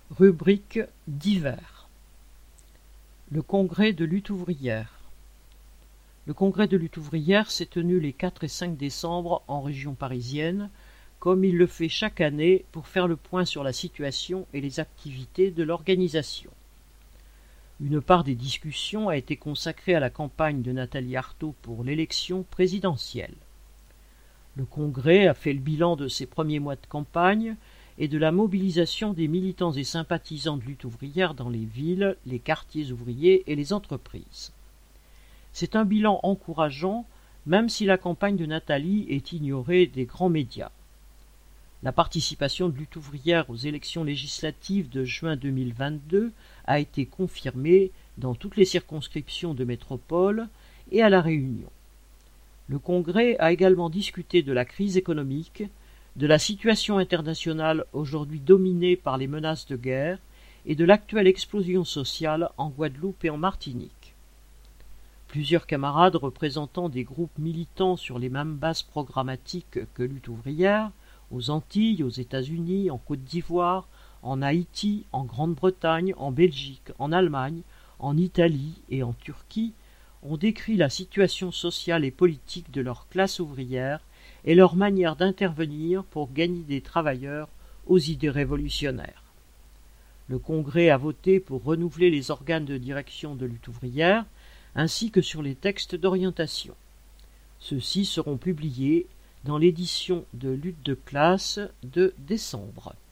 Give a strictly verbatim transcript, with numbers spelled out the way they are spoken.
Rubrique divers. Le congrès de lutte ouvrière. Le congrès de lutte ouvrière s'est tenu les quatre et cinq décembre en région parisienne, comme il le fait chaque année pour faire le point sur la situation et les activités de l'organisation. Une part des discussions a été consacrée à la campagne de Nathalie Arthaud pour l'élection présidentielle. Le congrès a fait le bilan de ses premiers mois de campagne et de la mobilisation des militants et sympathisants de lutte ouvrière dans les villes, les quartiers ouvriers et les entreprises. C'est un bilan encourageant, même si la campagne de Nathalie est ignorée des grands médias. La participation de lutte ouvrière aux élections législatives de juin deux mille vingt-deux a été confirmée dans toutes les circonscriptions de métropole et à La Réunion. Le Congrès a également discuté de la crise économique, de la situation internationale aujourd'hui dominée par les menaces de guerre et de l'actuelle explosion sociale en Guadeloupe et en Martinique. Plusieurs camarades représentant des groupes militants sur les mêmes bases programmatiques que lutte ouvrière, aux Antilles, aux États-Unis, en Côte d'Ivoire, en Haïti, en Grande-Bretagne, en Belgique, en Allemagne, en Italie et en Turquie, ont décrit la situation sociale et politique de leur classe ouvrière et leur manière d'intervenir pour gagner des travailleurs aux idées révolutionnaires. Le Congrès a voté pour renouveler les organes de direction de lutte ouvrière, ainsi que sur les textes d'orientation. Ceux-ci seront publiés dans l'édition de Lutte de classe de décembre.